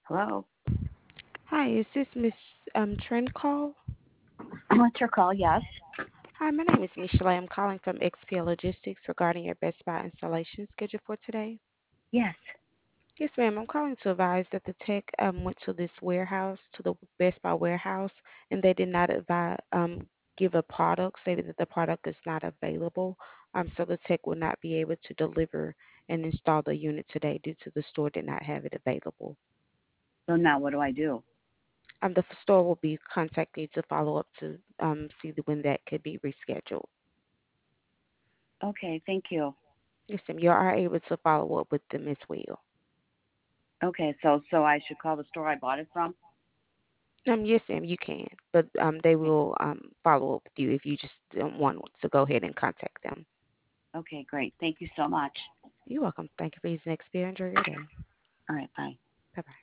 Hello. Hi, is this Miss Trend Call? What's your call? Yes. Hi, my name is Michelle. I'm calling from XPL Logistics regarding your Best Buy installation schedule for today. Yes. Yes, ma'am. I'm calling to advise that the tech went to this warehouse, to the Best Buy warehouse, and they did not give a product, stated that the product is not available. So the tech will not be able to deliver and install the unit today due to the store did not have it available. So now what do I do? The store will be contacting you to follow up to see when that could be rescheduled. Okay. Thank you. Yes, ma'am. You are able to follow up with them as well. Okay. So I should call the store I bought it from. Yes, ma'am, you can, but they Okay. will follow up with you if you just don't want to go ahead and contact them. Okay. Great. Thank you so much. You're welcome. Thank you for using Xperia. Enjoy your day. All right. Bye. Bye bye.